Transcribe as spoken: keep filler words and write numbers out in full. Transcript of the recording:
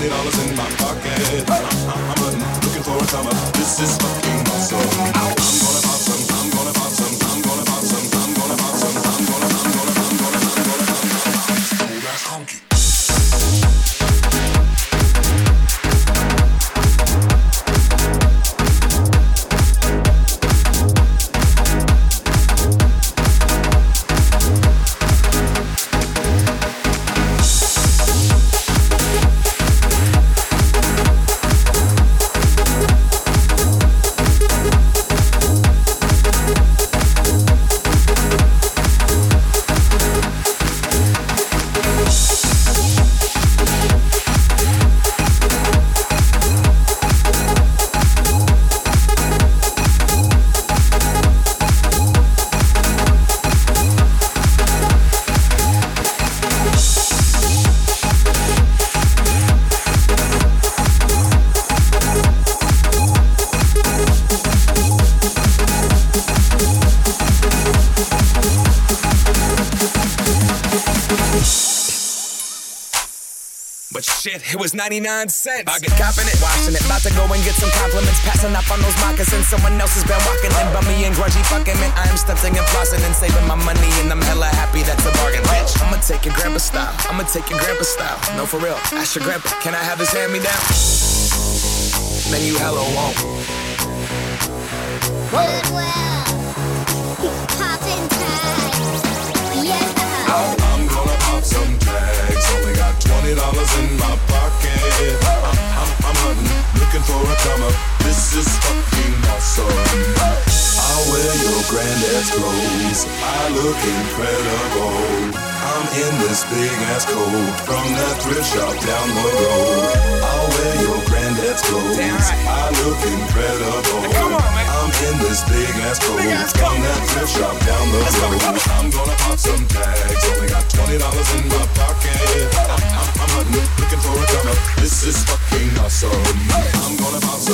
twenty dollars in my pocket. I'm, I'm hunting, looking for a come up. This is fucking awesome. I'm gonna pop some, I'm gonna pop some, I'm gonna pop some, I'm gonna pop some, I'm gonna, I'm gonna, I'm gonna, I'm gonna, I'm gonna. Oh, that's honky. It was ninety-nine cents. I get copping it, washing it. About to go and get some compliments. Passing up on those moccasins. Someone else has been walking in. Bummy and grungy fucking man. I am stunting and flossing and saving my money. And I'm hella happy that's a bargain, bitch. I'ma take your grandpa style. I'ma take your grandpa style. No, for real. Ask your grandpa, can I have his hand me down? Then you hella won't. Goodwill. Poppin' tags. Yeah. I'm gonna pop some tags. Only got twenty dollars in my pocket. I'm, I'm, I'm hunting, looking for a come up. This is fucking awesome. I'll wear your granddad's clothes. I look incredible. I'm in this big ass coat from that thrift shop down the road. I'll wear your granddad's clothes. I look incredible. I'm in this big ass coat from that thrift shop down the road. I'm gonna pop some tags. Only got twenty dollars in my pocket. I'm, I'm, I'm hunting, looking for a come up. This is fucking awesome. I'm gonna pop some